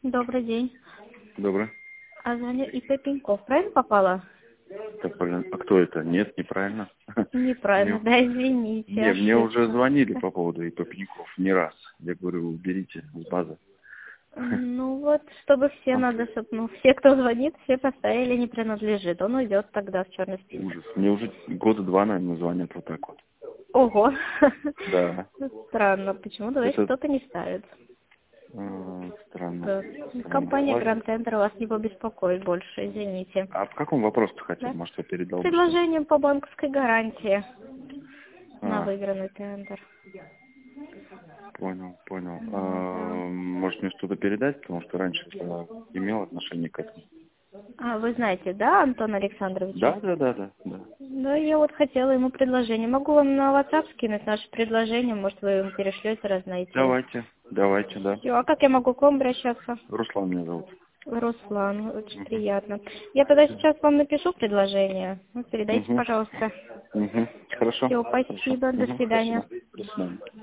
Добрый день. Добрый. А звоню ИП Пеньков. Правильно попала? Так, блин, а кто это? Нет, неправильно. Неправильно, Мне, да, извините, мне уже звонили ошибка. по поводу ИП Пеньков не раз. Я говорю, уберите с базы. Ну вот, чтобы все надо, чтобы, все, кто звонит, все поставили не принадлежит. Он уйдет тогда в черный список. Ужас. Мне уже года два, наверное, звонят вот так вот. Ого. Да. Странно, почему, давайте Это кто-то не ставит. странно. Да. Странно. Компания Ладно. Grand Center вас не побеспокоит больше, извините. А в каком вопросе хотел? Да? Может, я передал бы что? Предложением по банковской гарантии на А, выигранный тендер. понял. Да. Может, мне что-то передать? Потому что раньше я имел отношение к этому. А, вы знаете, да, Антона Александровича? Да. Да, я вот хотела ему предложение. Могу вам на WhatsApp скинуть наше предложение, может, вы ему перешлете, раз найти. Давайте, да. Все, а как я могу к вам обращаться? Руслан меня зовут. Руслан, очень Мгм. приятно. Я тогда сейчас вам напишу предложение. Передайте, Угу. пожалуйста. Хорошо. Все, спасибо, до свидания. Спасибо. До свидания.